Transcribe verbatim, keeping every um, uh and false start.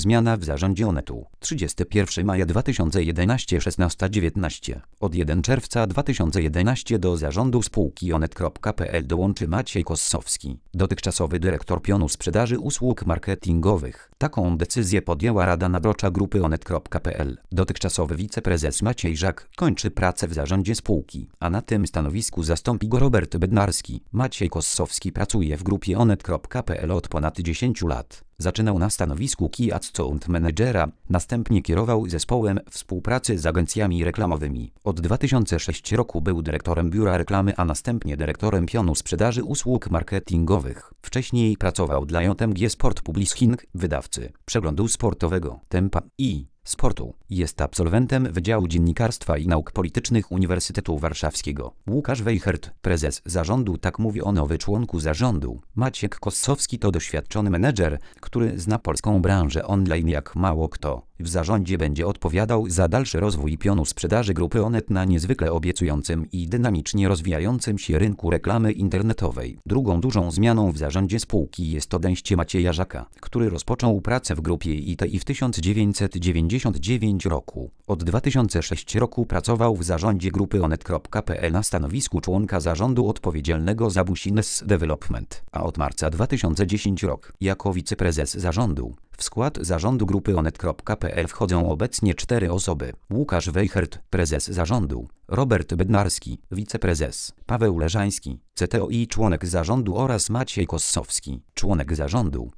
Zmiana w zarządzie Onetu. trzydziestego pierwszego maja dwa tysiące jedenastego szesnasta dziewiętnaście. Od pierwszego czerwca dwa tysiące jedenastego do zarządu spółki onet kropka pe el dołączy Maciej Kossowski, dotychczasowy dyrektor pionu sprzedaży usług marketingowych. Taką decyzję podjęła Rada Nadzorcza Grupy onet kropka pe el. Dotychczasowy wiceprezes Maciej Żak kończy pracę w zarządzie spółki, a na tym stanowisku zastąpi go Robert Bednarski. Maciej Kossowski pracuje w grupie onet kropka pe el od ponad dziesięciu lat. Zaczynał na stanowisku Key Account Managera, następnie kierował zespołem współpracy z agencjami reklamowymi. Od dwa tysiące szóstego roku był dyrektorem biura reklamy, a następnie dyrektorem pionu sprzedaży usług marketingowych. Wcześniej pracował dla J M G Sport Publishing, wydawcy przeglądu sportowego Tempa i Sportu. Jest absolwentem Wydziału Dziennikarstwa i Nauk Politycznych Uniwersytetu Warszawskiego. Łukasz Wejchert, prezes zarządu. Tak mówi o nowy członku zarządu. Maciek Kossowski to doświadczony menedżer, który zna polską branżę online jak mało kto. W zarządzie będzie odpowiadał za dalszy rozwój pionu sprzedaży Grupy Onet na niezwykle obiecującym i dynamicznie rozwijającym się rynku reklamy internetowej. Drugą dużą zmianą w zarządzie spółki jest odejście Macieja Żaka, który rozpoczął pracę w grupie I T I w tysiąc dziewięćset dziewięćdziesiątym dziewiątym roku. Od dwa tysiące szóstego roku pracował w zarządzie Grupy onet kropka pe el na stanowisku członka zarządu odpowiedzialnego za Business Development, a od marca dwa tysiące dziesiątego roku jako wiceprezes zarządu. W skład zarządu Grupy onet kropka pe el wchodzą obecnie cztery osoby. Łukasz Wejchert, prezes zarządu, Robert Bednarski, wiceprezes, Paweł Leżański, C T O i członek zarządu oraz Maciej Kossowski, członek zarządu.